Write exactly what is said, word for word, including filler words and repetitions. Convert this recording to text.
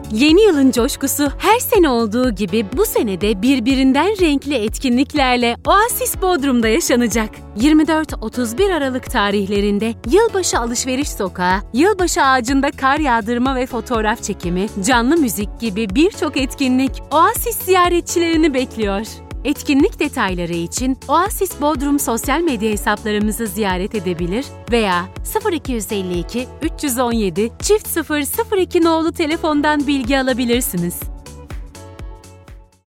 Yeni yılın coşkusu her sene olduğu gibi bu sene de birbirinden renkli etkinliklerle Oasis Bodrum'da yaşanacak. yirmi dört otuz bir Aralık tarihlerinde Yılbaşı Alışveriş Sokağı, Yılbaşı Ağacı'nda kar yağdırma ve fotoğraf çekimi, canlı müzik gibi birçok etkinlik Oasis ziyaretçilerini bekliyor. Etkinlik detayları için Oasis Bodrum sosyal medya hesaplarımızı ziyaret edebilir veya sıfır iki yüz elli iki üç yüz on yedi çift sıfır sıfır iki nolu telefondan bilgi alabilirsiniz.